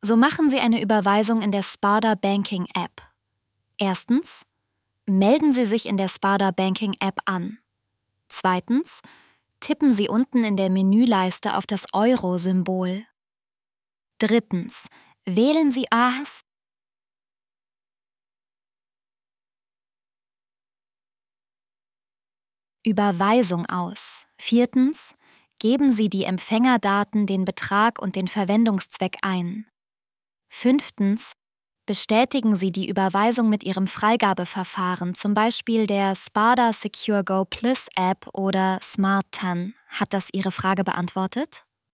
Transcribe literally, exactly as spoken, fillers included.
So machen Sie eine Überweisung in der Sparda Banking App. Erstens, melden Sie sich in der Sparda Banking App an. Zweitens, tippen Sie unten in der Menüleiste auf das Euro-Symbol. Drittens, wählen Sie AS Überweisung aus. Viertens, geben Sie die Empfängerdaten, den Betrag und den Verwendungszweck ein. Fünftens, bestätigen Sie die Überweisung mit Ihrem Freigabeverfahren, zum Beispiel der Sparda Secure Go Plus App oder SmartTan. Hat das Ihre Frage beantwortet?